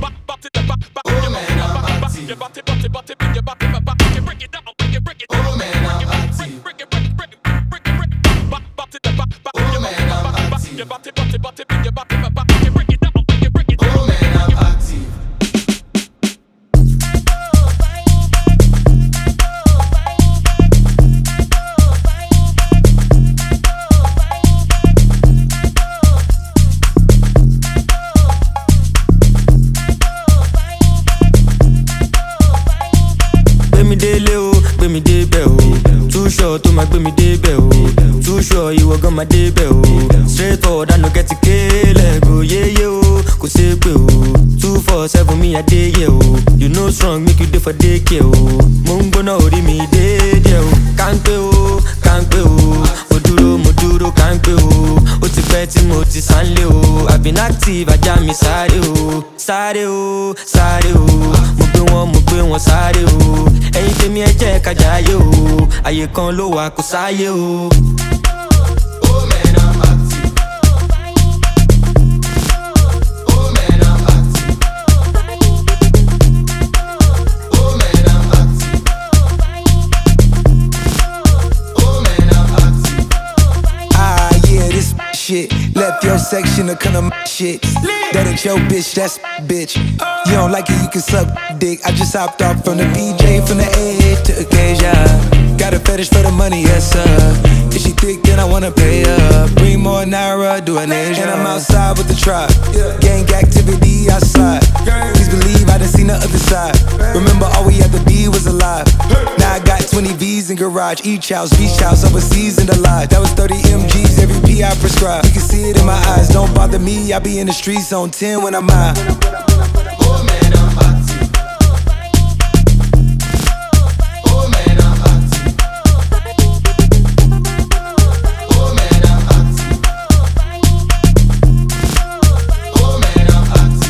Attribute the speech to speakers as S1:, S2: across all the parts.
S1: Oh man, I'm active. Oh man, I'm active. Oh man, I'm active. Oh man, I'm active.
S2: Gbé mi débẹ̀ o. Too sure tó máa gbé mi débẹ̀ o. Too sure ìwọ gan máa débẹ̀ o. Straight forward I no get to leg o. Yéyé o, kò ṣeé pé o. 247 mi àdéyẹ o. You know strong make you dey for daycare o. Mo ń gbóná orí mi déédéé o. Kánpé o, kánpé o. Mo dúró kánpé o. Ó ti pẹ́ tí mo ti sánlé o. I've been active ajá mi sáré o. Sáré o, sáré o. Mo gbé wọn sáré o. Ẹ̀yin tèmi ẹ jẹ́ ká jayé o. Àyè kan ló wà kò sáyé o.
S1: Oh man, I'm active. Oh man, I'm active. Oh man, I'm active. Oh man, I'm active.
S3: Ah, yeah, this shit. Left your section to come to shit. That ain't your bitch, that's bitch. You don't like it, you can suck dick. I just hopped off from the PJ, from the A to Acacia. Got a fetish for the money, yes sir. If she thick, then I wanna pay her. Bring more Naira, do an Asia. And I'm outside with the tribe. Gang activity outside. Please believe I done seen the other side. Remember all we had to be was alive. Now I got 20 V's in garage. Each house, beach house, overseas in the lot. That was 30 MGs, every P I prescribe. You can see it in my eyes, don't bother me. I be in the streets on 10 when I'm out.
S1: Oh man, I'm active. Oh man, I'm active. Oh man, I'm active. Oh man, I'm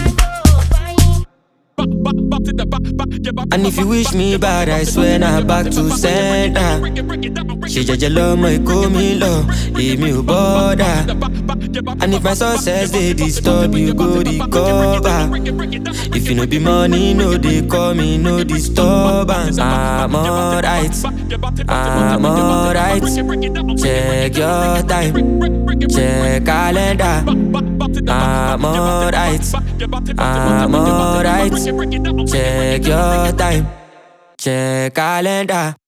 S1: active.
S2: And if you wish me bad, I swear na back to sender. Ṣe jẹ́jẹ́ lọ́mọ Èkó mi lọ, èmi ò bother. And if my success dey disturb you, go recover. If you no be money, no dey call me, no disturbance. I'm alright, I'm alright. Check your time, check calendar. I'm alright, I'm alright. Check your time, check calendar.